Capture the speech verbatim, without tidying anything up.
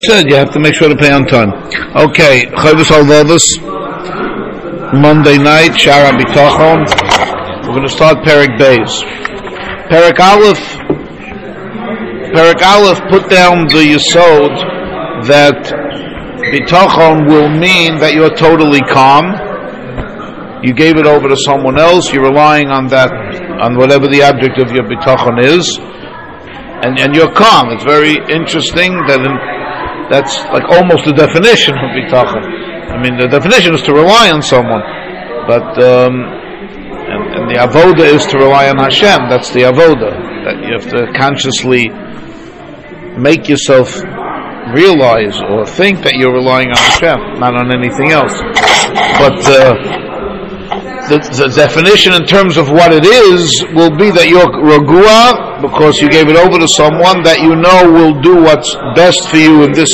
Said you have to make sure to pay on time. Okay, Chovos Halevovos, Monday night, Shara Bitachon. We're going to start Perek Beis. Perek Aleph, Perek Aleph put down the yesod that Bitachon will mean that you're totally calm. You gave it over to someone else. You're relying on that, on whatever the object of your Bitachon is, and and you're calm. It's very interesting that. In, That's like almost the definition of bitachon. I mean, the definition is to rely on someone, but um, and, and the avoda is to rely on Hashem. That's the avoda. That you have to consciously make yourself realize or think that you're relying on Hashem, not on anything else. But uh, the, the definition in terms of what it is will be that you're regua because you gave it over to someone that you know will do what's best for you in this